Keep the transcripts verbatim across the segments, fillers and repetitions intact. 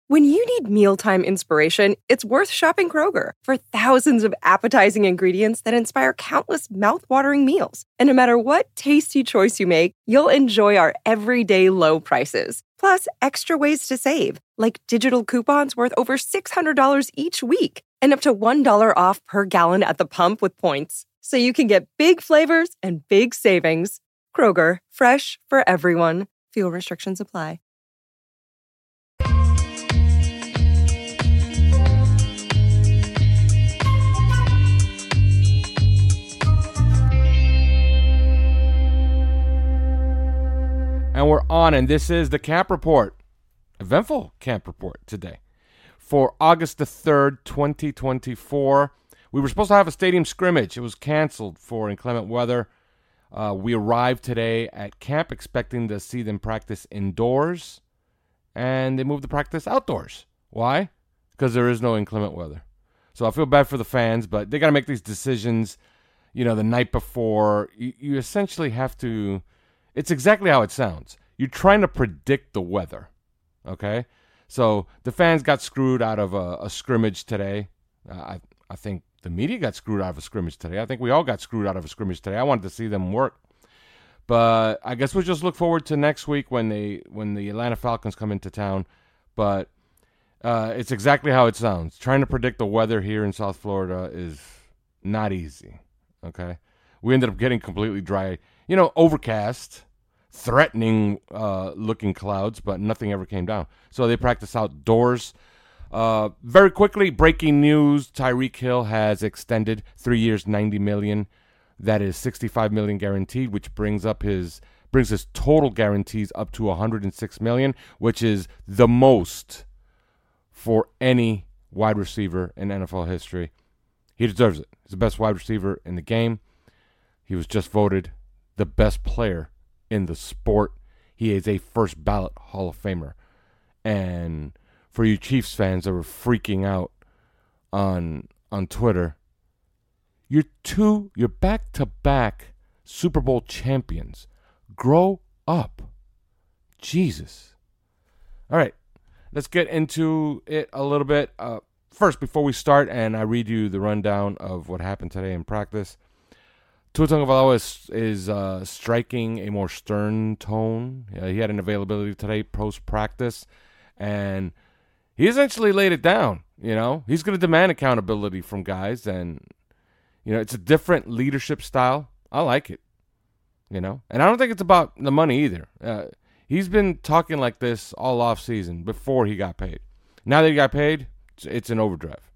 When you need mealtime inspiration, it's worth shopping Kroger for thousands of appetizing ingredients that inspire countless mouth-watering meals. And no matter what tasty choice you make, you'll enjoy our everyday low prices. Plus, extra ways to save, like digital coupons worth over six hundred dollars each week and up to one dollar off per gallon at the pump with points. So you can get big flavors and big savings. Kroger, fresh for everyone. Fuel restrictions apply. And we're on, and this is the camp report. Eventful camp report today. For August the third, twenty twenty-four, we were supposed to have a stadium scrimmage. It was canceled for inclement weather. Uh, we arrived today at camp expecting to see them practice indoors, and they moved the practice outdoors. Why? Because there is no inclement weather. So I feel bad for the fans, but they got to make these decisions, you know, the night before. You, you essentially have to... It's exactly how it sounds. You're trying to predict the weather, okay? So the fans got screwed out of a, a scrimmage today. Uh, I I think the media got screwed out of a scrimmage today. I think we all got screwed out of a scrimmage today. I wanted to see them work. But I guess we'll just look forward to next week when they when the Atlanta Falcons come into town. But uh, it's exactly how it sounds. Trying to predict the weather here in South Florida is not easy, okay? We ended up getting completely dry, you know, overcast, threatening uh, looking clouds, but nothing ever came down. So they practice outdoors. Uh, very quickly, breaking news, Tyreek Hill has extended three years, ninety million dollars. That is sixty-five million dollars guaranteed, which brings up his brings his total guarantees up to one hundred six million dollars, which is the most for any wide receiver in N F L history. He deserves it. He's the best wide receiver in the game. He was just voted the best player in the sport. He is a first ballot Hall of Famer. And for you Chiefs fans that were freaking out on on Twitter, you're two, you're back-to-back Super Bowl champions. Grow up. Jesus. All right, let's get into it a little bit. Uh, first, before we start, and I read you the rundown of what happened today in practice, Tua Tagovailoa is, is uh, striking a more stern tone. Uh, he had an availability today post-practice, and he essentially laid it down. You know, he's going to demand accountability from guys, and you know, it's a different leadership style. I like it. You know, and I don't think it's about the money either. Uh, he's been talking like this all off season before he got paid. Now that he got paid, it's, it's an overdrive.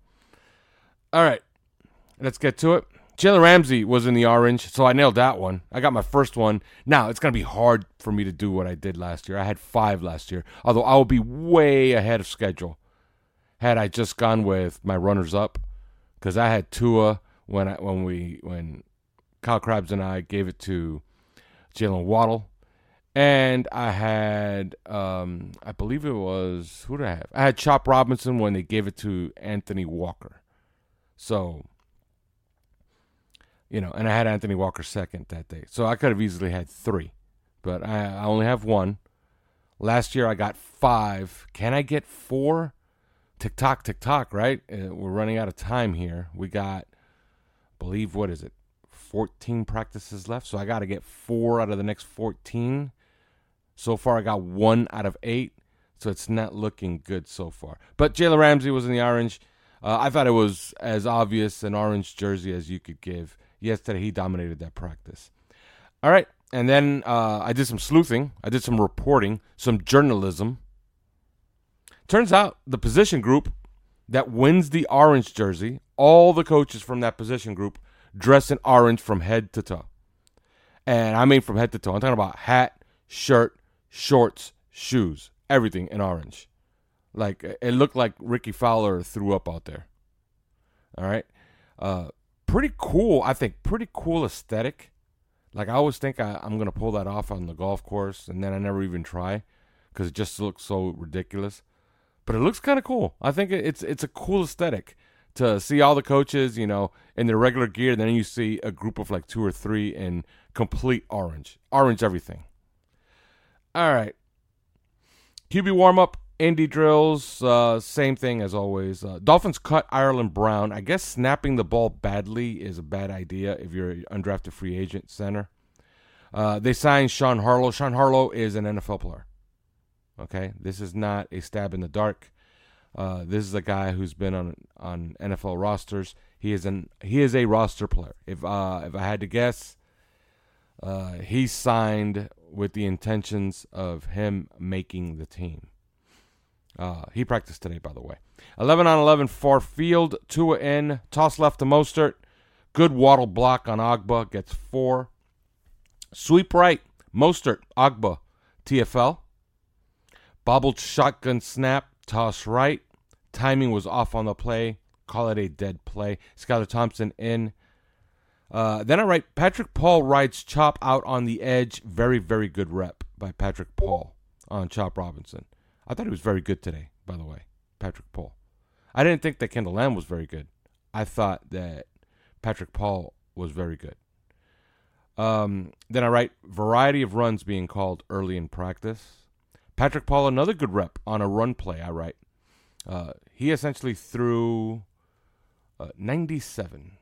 All right, let's get to it. Jalen Ramsey was in the orange, so I nailed that one. I got my first one. Now, it's going to be hard for me to do what I did last year. I had five last year, although I will be way ahead of schedule had I just gone with my runners-up, because I had Tua when I, when we when Kyle Krabs and I gave it to Jalen Waddle, and I had, um, I believe it was, who did I have? I had Chop Robinson when they gave it to Anthony Walker. So... You know, and I had Anthony Walker second that day. So I could have easily had three. But I, I only have one. Last year I got five. Can I get four? Tick-tock, tick-tock, right? Uh, we're running out of time here. We got, I believe, what is it? fourteen practices left. So I got to get four out of the next fourteen. So far I got one out of eight. So it's not looking good so far. But Jalen Ramsey was in the orange. Uh, I thought it was as obvious an orange jersey as you could give. Yesterday, he dominated that practice. All right, and then uh, I did some sleuthing. I did some reporting, some journalism. Turns out the position group that wins the orange jersey, all the coaches from that position group dress in orange from head to toe. And I mean from head to toe. I'm talking about hat, shirt, shorts, shoes, everything in orange. Like, it looked like Ricky Fowler threw up out there. All right? Uh Pretty cool, I think, pretty cool aesthetic. Like, I always think I, I'm going to pull that off on the golf course, and then I never even try because it just looks so ridiculous. But it looks kind of cool. I think it's it's a cool aesthetic to see all the coaches, you know, in their regular gear, and then you see a group of like two or three in complete orange. Orange everything. All right. Q B warm-up Indy drills, uh, same thing as always. Uh, Dolphins cut Ireland Brown. I guess snapping the ball badly is a bad idea if you're an undrafted free agent center. Uh, they signed Sean Harlow. Sean Harlow is an N F L player. Okay, this is not a stab in the dark. Uh, this is a guy who's been on on N F L rosters. He is an he is a roster player. If uh, if I had to guess, uh, he signed with the intentions of him making the team. Uh, he practiced today, by the way. eleven on eleven, far field. Tua in. Toss left to Mostert. Good waddle block on Agba. Gets four. Sweep right. Mostert. Agba. T F L. Bobbled shotgun snap. Toss right. Timing was off on the play. Call it a dead play. Skylar Thompson in. Uh, then I write Patrick Paul rides Chop out on the edge. Very, very good rep by Patrick Paul on Chop Robinson. I thought he was very good today, by the way, Patrick Paul. I didn't think that Kendall Lamb was very good. I thought that Patrick Paul was very good. Um, then I write variety of runs being called early in practice. Patrick Paul, another good rep on a run play, I write. Uh, he essentially threw uh, ninety-seven.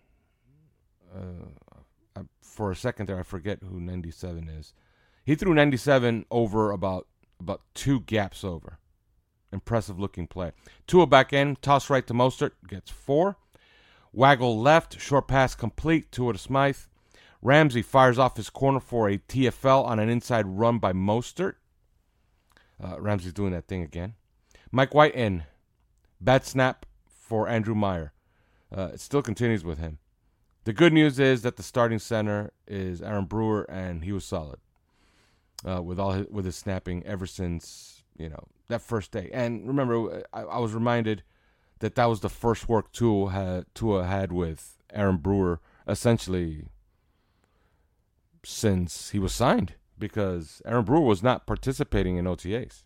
Uh, for a second there, I forget who ninety-seven is. He threw ninety-seven over about about two gaps over. Impressive looking play. Tua back in, toss right to Mostert, gets four. Waggle left, short pass complete, Tua to Smythe. Ramsey fires off his corner for a T F L on an inside run by Mostert. Uh, Ramsey's doing that thing again. Mike White in. Bad snap for Andrew Meyer. Uh, it still continues with him. The good news is that the starting center is Aaron Brewer, and he was solid uh, with all his, with his snapping ever since, you know, that first day. And remember, I, I was reminded that that was the first work Tua had, Tua had with Aaron Brewer essentially since he was signed, because Aaron Brewer was not participating in O T As.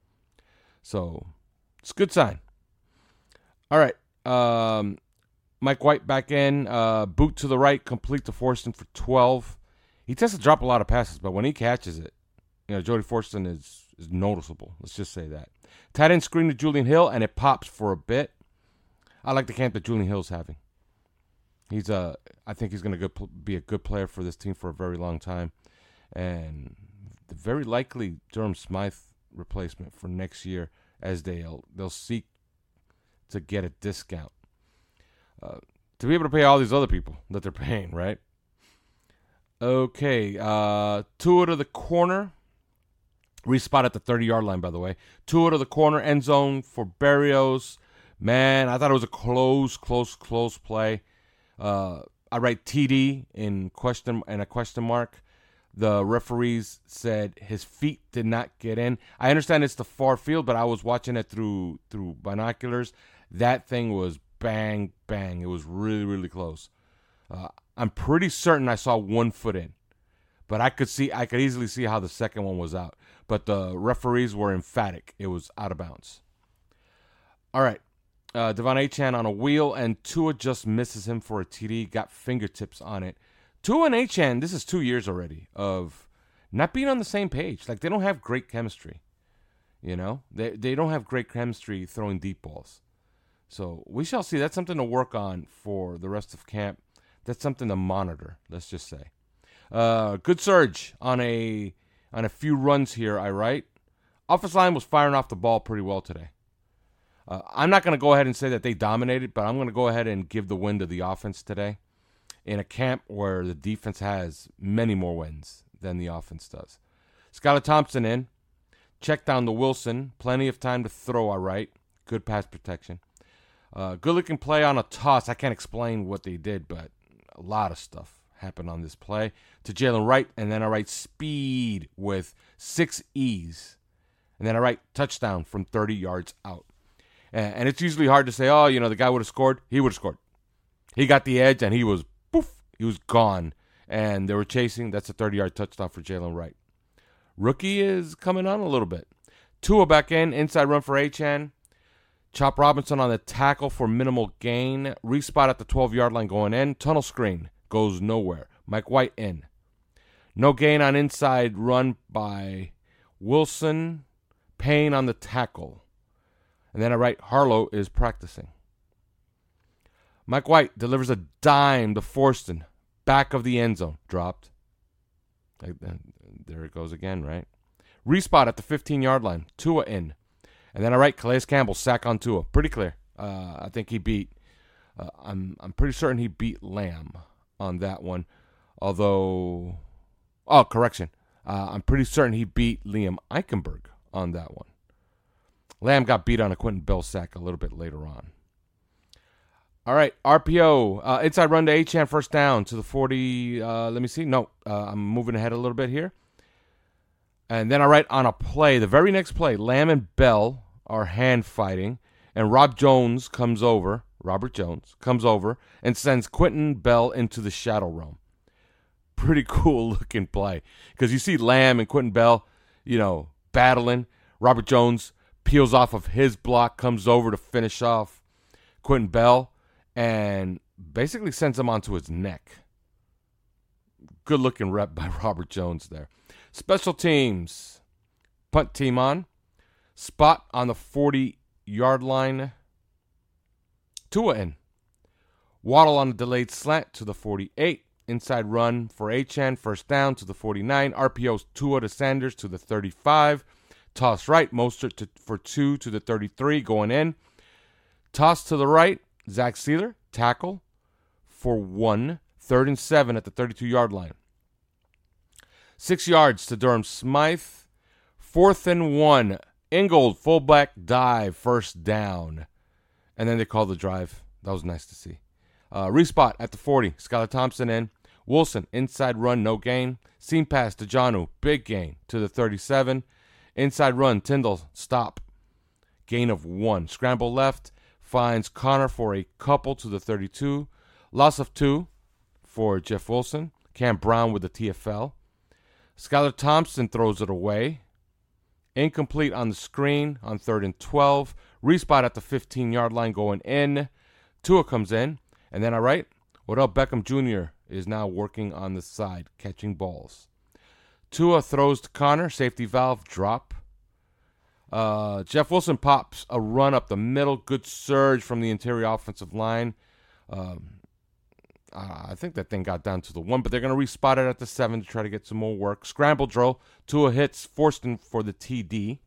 So it's a good sign. All right. Um, Mike White back in. Uh, boot to the right, complete to Forston for twelve. He tends to drop a lot of passes, but when he catches it, you know, Jody Forston is, is noticeable. Let's just say that. Tight end screen to Julian Hill, and it pops for a bit. I like the camp that Julian Hill's having. He's a, I think he's going to be a good player for this team for a very long time. And the very likely Durham Smythe replacement for next year, as they'll, they'll seek to get a discount. Uh, to be able to pay all these other people that they're paying, right? Okay, uh, Tua to the corner. Respot at the thirty-yard line, by the way. Tua to the corner, end zone for Berrios. Man, I thought it was a close, close, close play. Uh, I write T D in question and a question mark. The referees said his feet did not get in. I understand it's the far field, but I was watching it through through binoculars. That thing was bang, bang. It was really, really close. Uh, I'm pretty certain I saw one foot in, but I could see, I could easily see how the second one was out. But the referees were emphatic. It was out of bounds. All right. Uh, Devon Achane on a wheel, and Tua just misses him for a T D. Got fingertips on it. Tua and Achane, this is two years already of not being on the same page. Like, they don't have great chemistry. You know? They they don't have great chemistry throwing deep balls. So we shall see. That's something to work on for the rest of camp. That's something to monitor, let's just say. Uh, good surge on a on a few runs here, I write. Offensive line was firing off the ball pretty well today. Uh, I'm not going to go ahead and say that they dominated, but I'm going to go ahead and give the win to the offense today in a camp where the defense has many more wins than the offense does. Skylar Thompson in. Check down to Wilson. Plenty of time to throw, I write. Good pass protection. Uh, good-looking play on a toss. I can't explain what they did, but a lot of stuff happened on this play. To Jalen Wright, and then I write speed with six E's. And then I write touchdown from thirty yards out. And, and it's usually hard to say, oh, you know, the guy would have scored. He would have scored. He got the edge, and he was, poof, he was gone. And they were chasing. That's a thirty-yard touchdown for Jalen Wright. Rookie is coming on a little bit. Tua back in, inside run for Achane. Chop Robinson on the tackle for minimal gain. Respot at the twelve-yard line going in. Tunnel screen goes nowhere. Mike White in. No gain on inside run by Wilson. Payne on the tackle. And then I write Harlow is practicing. Mike White delivers a dime to Forston. Back of the end zone. Dropped. There it goes again, right? Respot at the fifteen-yard line. Tua in. And then I write Calais Campbell, sack on Tua. Pretty clear. Uh, I think he beat, uh, I'm I'm pretty certain he beat Lamb on that one. Although, oh, correction. Uh, I'm pretty certain he beat Liam Eichenberg on that one. Lamb got beat on a Quentin Bell sack a little bit later on. All right, R P O, uh, inside run to Achane, first down to the forty. Uh, let me see. No, uh, I'm moving ahead a little bit here. And then I write on a play, the very next play, Lamb and Bell are hand fighting, and Rob Jones comes over, Robert Jones, comes over and sends Quentin Bell into the shadow realm. Pretty cool looking play. Because you see Lamb and Quentin Bell, you know, battling. Robert Jones peels off of his block, comes over to finish off Quentin Bell, and basically sends him onto his neck. Good looking rep by Robert Jones there. Special teams. Punt team on. Spot on the forty-yard line. Tua in. Waddle on a delayed slant to the forty-eight. Inside run for Achane. First down to the forty-nine. R P O's Tua to Sanders to the thirty-five. Toss right. Mostert to, for two to the thirty-three. Going in. Toss to the right. Zach Sealer. Tackle for one. Third and seven at the thirty-two-yard line. Six yards to Durham Smythe. Fourth and one. Ingold, fullback dive, first down. And then they call the drive. That was nice to see. Uh, respot at the forty. Skylar Thompson in. Wilson, inside run, no gain. Seam pass to Jonnu, big gain to the thirty-seven. Inside run, Tyndall, stop. Gain of one. Scramble left. Finds Connor for a couple to the thirty-two. Loss of two for Jeff Wilson. Cam Brown with the T F L. Skylar Thompson throws it away. Incomplete on the screen on third and twelve. Respot at the fifteen-yard line going in. Tua comes in. And then I write, Odell Beckham Junior is now working on the side, catching balls. Tua throws to Connor. Safety valve, drop. Uh, Jeff Wilson pops a run up the middle. Good surge from the interior offensive line. Um, I think that thing got down to the one, but they're going to respot it at the seven to try to get some more work. Scramble drill. Tua hits Forston for the T D.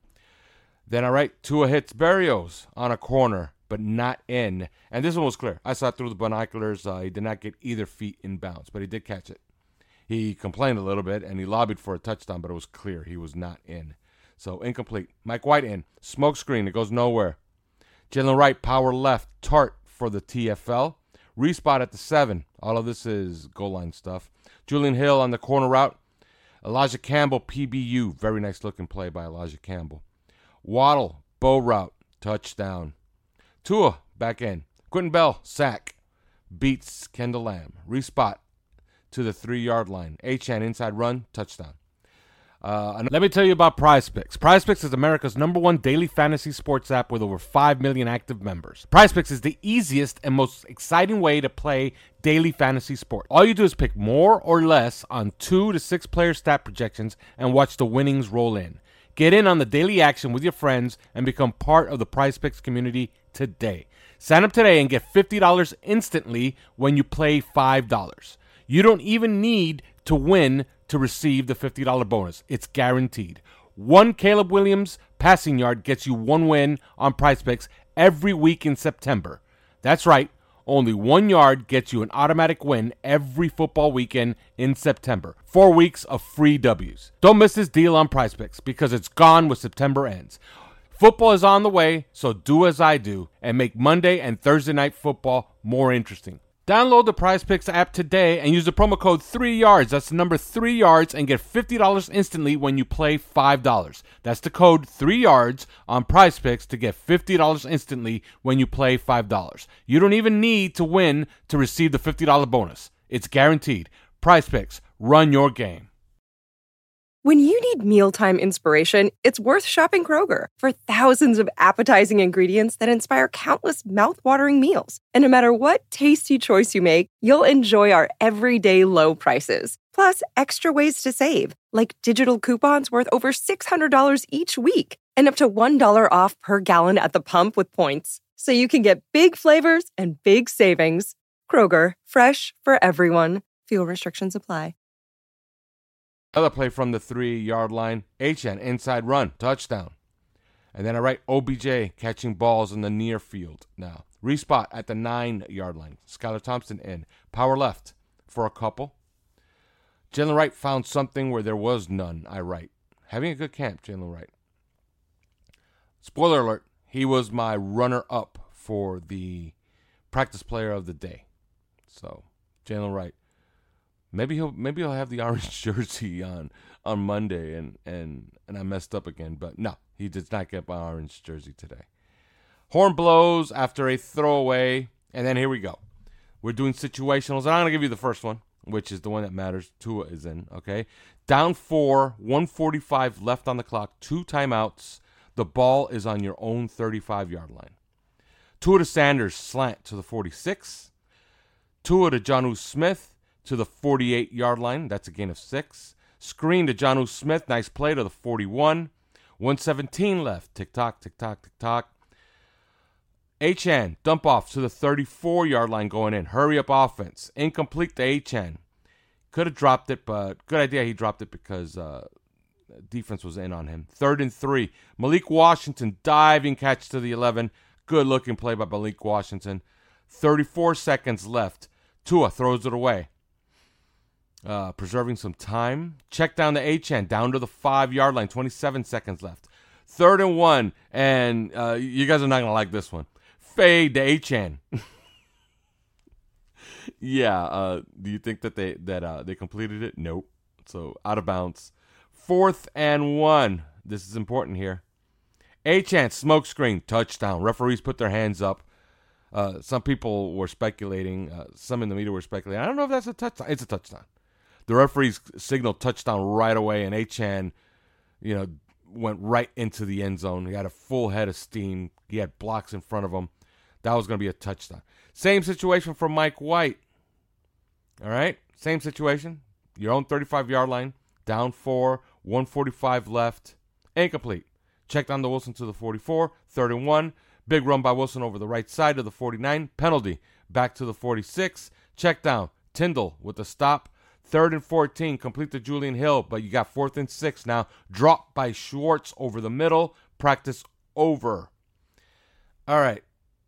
Then I write, Tua hits Berrios on a corner, but not in. And this one was clear. I saw it through the binoculars. Uh, he did not get either feet in bounds, but he did catch it. He complained a little bit, and he lobbied for a touchdown, but it was clear he was not in. So incomplete. Mike White in. Smoke screen. It goes nowhere. Jalen Wright, power left. Tart for the T F L. Respot at the seven. All of this is goal line stuff. Julian Hill on the corner route. Elijah Campbell, P B U. Very nice looking play by Elijah Campbell. Waddle, bow route. Touchdown. Tua, back in. Quentin Bell, sack. Beats Kendall Lamb. Respot to the three-yard line. Achane, inside run. Touchdown. Uh, and let me tell you about PrizePicks. PrizePicks is America's number one daily fantasy sports app with over five million active members. PrizePicks is the easiest and most exciting way to play daily fantasy sports. All you do is pick more or less on two to six player stat projections and watch the winnings roll in. Get in on the daily action with your friends and become part of the PrizePicks community today. Sign up today and get fifty dollars instantly when you play five dollars. You don't even need to win to receive the fifty dollars bonus. It's guaranteed. One Caleb Williams passing yard gets you one win on PrizePicks every week in September. That's right. Only one yard gets you an automatic win every football weekend in September. Four weeks of free W's. Don't miss this deal on PrizePicks because it's gone when September ends. Football is on the way, so do as I do and make Monday and Thursday night football more interesting. Download the PrizePicks app today and use the promo code three yards. That's the number three yards and get fifty dollars instantly when you play five dollars. That's the code three yards on PrizePicks to get fifty dollars instantly when you play five dollars. You don't even need to win to receive the fifty dollars bonus. It's guaranteed. PrizePicks, run your game. When you need mealtime inspiration, it's worth shopping Kroger for thousands of appetizing ingredients that inspire countless mouth-watering meals. And no matter what tasty choice you make, you'll enjoy our everyday low prices. Plus, extra ways to save, like digital coupons worth over six hundred dollars each week and up to one dollar off per gallon at the pump with points. So you can get big flavors and big savings. Kroger, fresh for everyone. Fuel restrictions apply. Another play from the three-yard line. Achane, inside run, touchdown. And then I write O B J catching balls in the near field now. Respot at the nine-yard line. Skylar Thompson in. Power left for a couple. Jalen Wright found something where there was none, I write. Having a good camp, Jalen Wright. Spoiler alert, he was my runner-up for the practice player of the day. So, Jalen Wright. Maybe he'll maybe he'll have the orange jersey on on Monday, and, and, and I messed up again. But no, he did not get my orange jersey today. Horn blows after a throwaway, and then here we go. We're doing situationals, and I'm going to give you the first one, which is the one that matters. Tua is in, okay? Down four, one forty-five left on the clock, two timeouts. The ball is on your own thirty-five-yard line. Tua to Sanders, slant to the forty-six. Tua to Jonnu Smith to the forty-eight-yard line. That's a gain of six. Screen to Jonnu Smith. Nice play to the forty-one. one seventeen left. Tick-tock, tick-tock, tick-tock. Achane, dump off to the thirty-four-yard line going in. Hurry up offense. Incomplete to Achane. Could have dropped it, but good idea he dropped it because uh, defense was in on him. Third and three. Malik Washington, diving catch to the eleven. Good-looking play by Malik Washington. thirty-four seconds left. Tua throws it away. Uh, preserving some time. Check down to Achane, down to the five-yard line. twenty-seven seconds left. Third and one, and uh, you guys are not going to like this one. Fade to Achane. yeah, uh, do you think that they that uh, they completed it? Nope. So out of bounds. Fourth and one. This is important here. Achane, smoke screen, touchdown. Referees put their hands up. Uh, some people were speculating. Uh, some in the media were speculating. I don't know if that's a touchdown. It's a touchdown. The referees signaled touchdown right away, and Achane, you know, went right into the end zone. He had a full head of steam. He had blocks in front of him. That was going to be a touchdown. Same situation for Mike White. All right? Same situation. Your own thirty-five-yard line. Down four. one forty-five left. Incomplete. Check down to Wilson to the forty-four. Third and one. Big run by Wilson over the right side to the forty-nine. Penalty. Back to the forty-six. Check down. Tyndall with the stop. Third and fourteen. Complete to Julian Hill. But you got fourth and six now. Drop by Schwartz over the middle. Practice over. All right.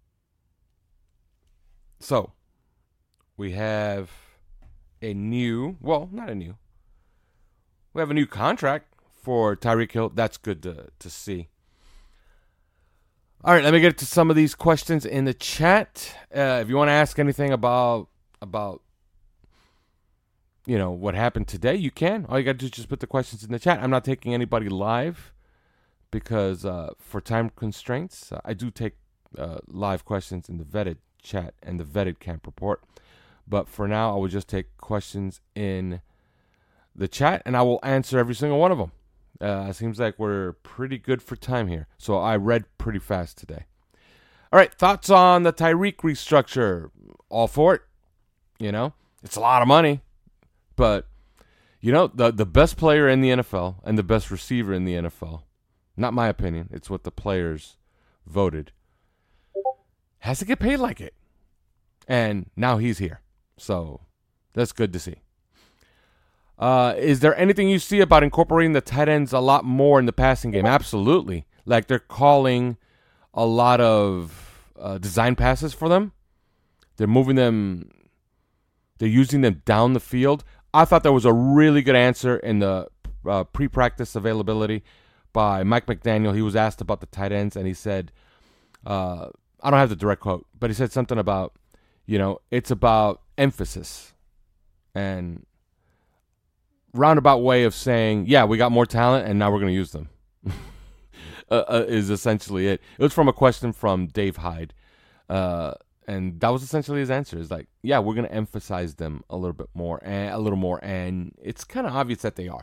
So, we have a new, well, not a new. We have a new contract for Tyreek Hill. That's good to, to see. All right, let me get to some of these questions in the chat. Uh, if you want to ask anything about, about, you know, what happened today, you can. All you got to do is just put the questions in the chat. I'm not taking anybody live because uh, for time constraints, uh, I do take uh, live questions in the vetted chat and the vetted camp report. But for now, I will just take questions in the chat, and I will answer every single one of them. Uh, it seems like we're pretty good for time here. So I read pretty fast today. All right, thoughts on the Tyreek restructure? All for it. You know, it's a lot of money. But, you know, the, the best player in the N F L and the best receiver in the N F L, not my opinion, it's what the players voted, has to get paid like it. And now he's here. So that's good to see. Uh, is there anything you see about incorporating the tight ends a lot more in the passing game? Absolutely. Like they're calling a lot of uh, design passes for them. They're moving them. They're using them down the field. I thought there was a really good answer in the uh, pre-practice availability by Mike McDaniel. He was asked about the tight ends, and he said, uh, I don't have the direct quote, but he said something about, you know, it's about emphasis. And roundabout way of saying, yeah, we got more talent, and now we're going to use them, uh, uh, is essentially it. It was from a question from Dave Hyde, uh, and that was essentially his answer. It's like, yeah, we're going to emphasize them a little bit more, and a little more, and it's kind of obvious that they are.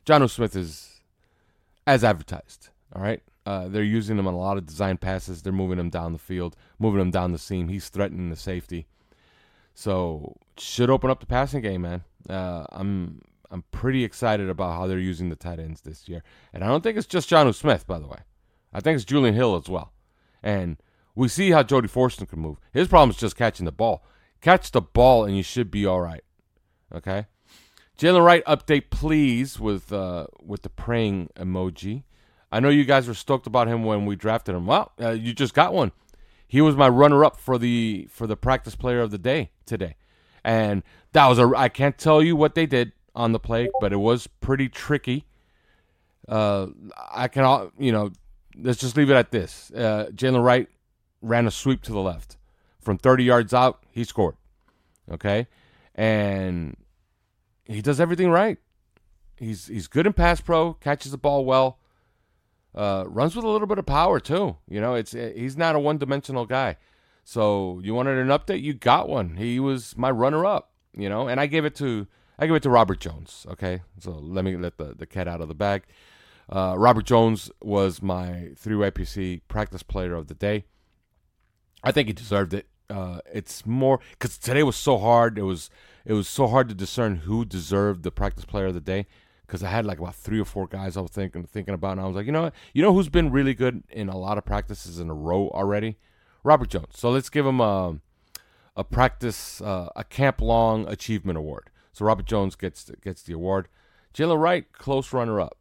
Jonnu Smith is as advertised, all right? Uh, they're using him on a lot of design passes. They're moving him down the field, moving him down the seam. He's threatening the safety. So should open up the passing game, man. Uh, I'm I'm pretty excited about how they're using the tight ends this year. And I don't think it's just Jonnu Smith, by the way. I think it's Julian Hill as well. And we see how Jody Fortson can move. His problem is just catching the ball. Catch the ball and you should be all right. Okay? Jalen Wright update, please, with uh, with the praying emoji. I know you guys were stoked about him when we drafted him. Well, uh, you just got one. He was my runner-up for the for the practice player of the day today. And that was a I can't tell you what they did on the play, but it was pretty tricky. Uh, I can, you know, let's just leave it at this. Uh, Jalen Wright ran a sweep to the left. From thirty yards out, he scored. Okay? And he does everything right. He's he's good in pass pro, catches the ball well, uh, runs with a little bit of power too. You know, it's he's not a one-dimensional guy. So you wanted an update, you got one. He was my runner-up. You know, and I gave it to I gave it to Robert Jones. Okay, so let me let the, the cat out of the bag. Uh, Robert Jones was my three-way P C practice player of the day. I think he deserved it. Uh, it's more because today was so hard. It was it was so hard to discern who deserved the practice player of the day because I had like about three or four guys I was thinking thinking about, and I was like, you know what? You know who's been really good in a lot of practices in a row already? Robert Jones. So let's give him a a practice uh, a camp long achievement award. So Robert Jones gets gets the award. Jalen Wright, close runner up.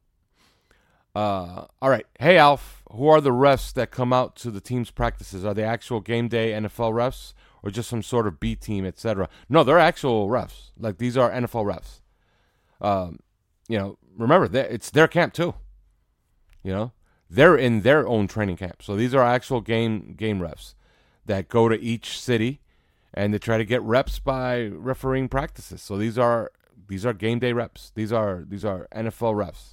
Uh, all right. Hey, Alf, who are the refs that come out to the team's practices? Are they actual game day N F L refs or just some sort of B team, et cetera? No, they're actual refs. Like, these are N F L refs. Um, you know, remember, it's their camp, too. You know, they're in their own training camp. So these are actual game game refs that go to each city and they try to get reps by refereeing practices. So these are these are game day reps. These are these are N F L refs.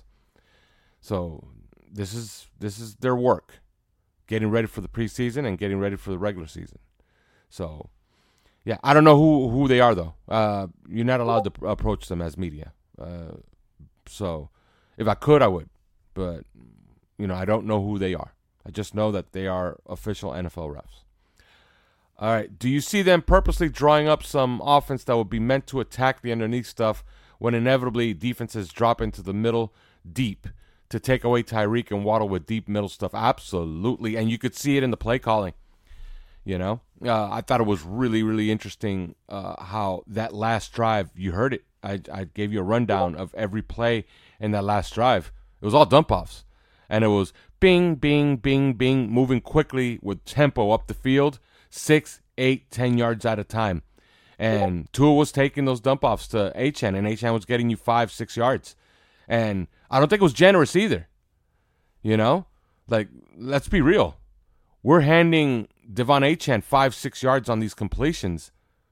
So this is this is their work, getting ready for the preseason and getting ready for the regular season. So, yeah, I don't know who, who they are, though. Uh, you're not allowed to approach them as media. Uh, so if I could, I would. But, you know, I don't know who they are. I just know that they are official N F L refs. All right, do you see them purposely drawing up some offense that would be meant to attack the underneath stuff when inevitably defenses drop into the middle deep to take away Tyreek and Waddle with deep middle stuff? Absolutely. And you could see it in the play calling. You know, uh, I thought it was really, really interesting uh, how that last drive, you heard it. I, I gave you a rundown of every play in that last drive. It was all dump offs. And it was bing, bing, bing, bing, moving quickly with tempo up the field, six, eight, ten yards at a time. And Tua was taking those dump offs to Achane, and Achane was getting you five, six yards. And I don't think it was generous either. You know? Like, let's be real. We're handing Devon Achane five, six yards on these completions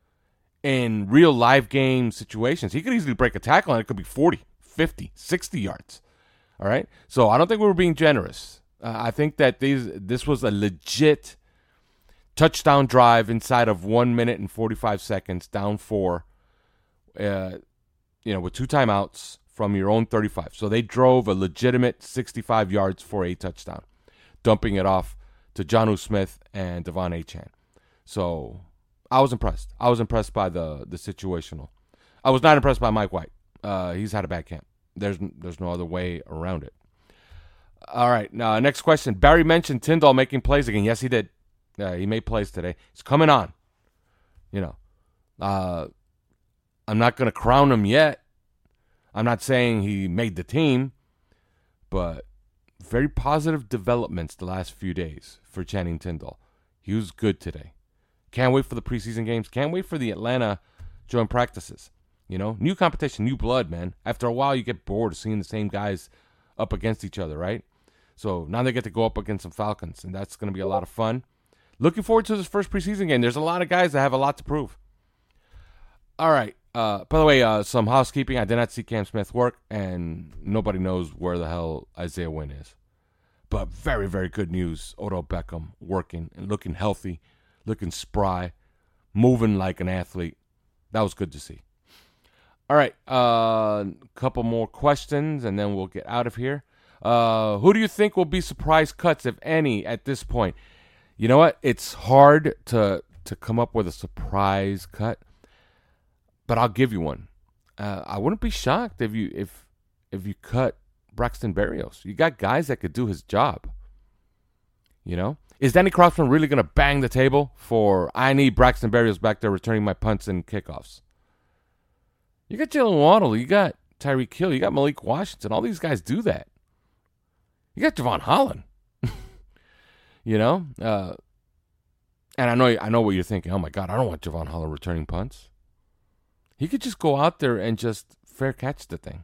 in real live game situations. He could easily break a tackle, and it could be forty, fifty, sixty yards. All right? So I don't think we were being generous. Uh, I think that these this was a legit touchdown drive inside of one minute and forty-five seconds, down four, uh, you know, with two timeouts from your own thirty-five. So they drove a legitimate sixty-five yards for a touchdown, dumping it off to Jonnu Smith and Devon Achane. So I was impressed. I was impressed by the the situational. I was not impressed by Mike White. Uh, he's had a bad camp. There's there's no other way around it. All right, now next question. Barry mentioned Tyndall making plays again. Yes, he did. Uh, he made plays today. He's coming on. You know, uh, I'm not going to crown him yet. I'm not saying he made the team, but very positive developments the last few days for Channing Tyndall. He was good today. Can't wait for the preseason games. Can't wait for the Atlanta joint practices. You know, new competition, new blood, man. After a while, you get bored of seeing the same guys up against each other, right? So now they get to go up against some Falcons, and that's going to be a lot of fun. Looking forward to this first preseason game. There's a lot of guys that have a lot to prove. All right. Uh, by the way, uh, some housekeeping. I did not see Cam Smith work, and nobody knows where the hell Isaiah Wynn is. But very, very good news. Odell Beckham working and looking healthy, looking spry, moving like an athlete. That was good to see. All right, a uh, couple more questions, and then we'll get out of here. Uh, who do you think will be surprise cuts, if any, at this point? You know what? It's hard to to come up with a surprise cut, but I'll give you one. Uh, I wouldn't be shocked if you if if you cut Braxton Berrios. You got guys that could do his job. You know, is Danny Crossman really going to bang the table for I need Braxton Berrios back there returning my punts and kickoffs? You got Jalen Waddle, you got Tyreek Hill, you got Malik Washington. All these guys do that. You got Javon Holland. You know, uh, and I know I know what you're thinking. Oh my God, I don't want Javon Holland returning punts. He could just go out there and just fair catch the thing.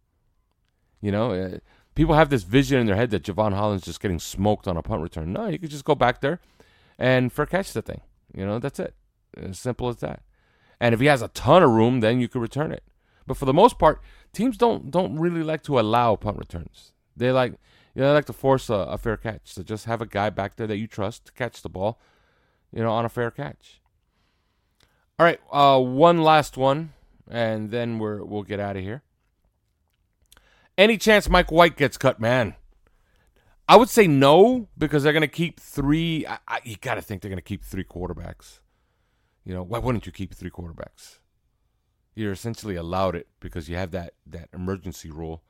You know, uh, people have this vision in their head that Javon Holland's just getting smoked on a punt return. No, you could just go back there and fair catch the thing. You know, that's it. As simple as that. And if he has a ton of room, then you could return it. But for the most part, teams don't don't really like to allow punt returns. They like you know, they like to force a, a fair catch. So just have a guy back there that you trust to catch the ball, you know, on a fair catch. All right, uh, one last one, and then we're we'll get out of here. Any chance Mike White gets cut, man? I would say no, because they're going to keep three. I, I, you got to think they're going to keep three quarterbacks. You know, why wouldn't you keep three quarterbacks? You're essentially allowed it because you have that, that emergency rule.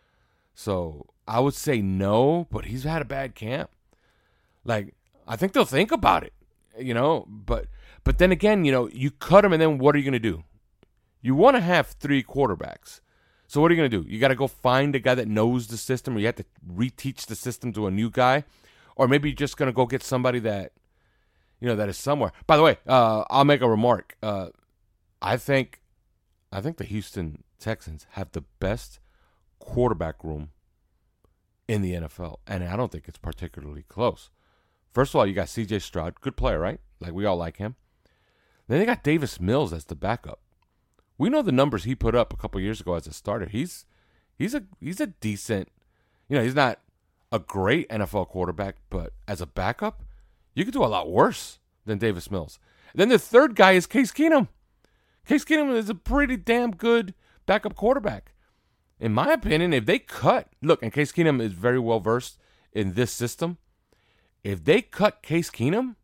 So I would say no, but he's had a bad camp. Like, I think they'll think about it, you know. But but then again, you know, you cut him, and then what are you going to do? You want to have three quarterbacks. So what are you going to do? You got to go find a guy that knows the system, or you have to reteach the system to a new guy. Or maybe you're just going to go get somebody that, you know, that is somewhere. By the way, uh, I'll make a remark. Uh, I think I think the Houston Texans have the best quarterback room in the N F L, and I don't think it's particularly close. First of all, you got C J Stroud, good player, right? Like, we all like him. Then they got Davis Mills as the backup. We know the numbers he put up a couple years ago as a starter. He's he's a he's a decent, you know, he's not a great N F L quarterback, but as a backup, you could do a lot worse than Davis Mills. Then the third guy is Case Keenum. Case Keenum is a pretty damn good backup quarterback. In my opinion, if they cut, look, and Case Keenum is very well versed in this system. If they cut Case Keenum,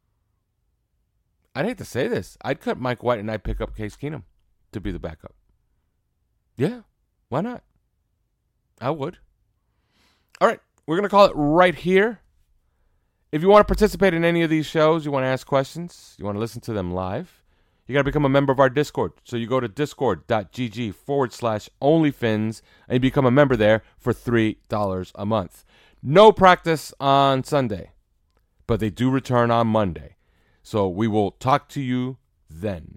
I'd hate to say this, I'd cut Mike White and I'd pick up Case Keenum to be the backup. Yeah, why not? I would. All right, we're going to call it right here. If you want to participate in any of these shows, you want to ask questions, you want to listen to them live, you got to become a member of our Discord. So you go to discord.gg forward slash OnlyFins and you become a member there for three dollars a month. No practice on Sunday, but they do return on Monday. So we will talk to you then.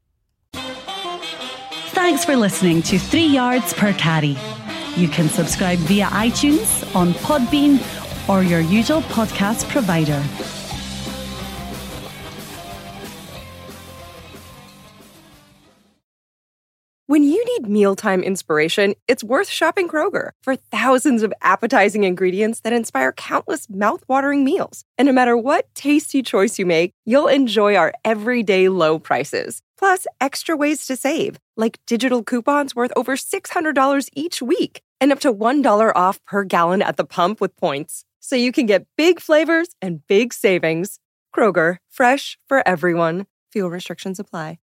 Thanks for listening to Three Yards Per Carry. You can subscribe via iTunes, on Podbean, or your usual podcast provider. When you need mealtime inspiration, it's worth shopping Kroger for thousands of appetizing ingredients that inspire countless mouth-watering meals. And no matter what tasty choice you make, you'll enjoy our everyday low prices. Plus, extra ways to save, like digital coupons worth over six hundred dollars each week and up to one dollar off per gallon at the pump with points. So you can get big flavors and big savings. Kroger, fresh for everyone. Fuel restrictions apply.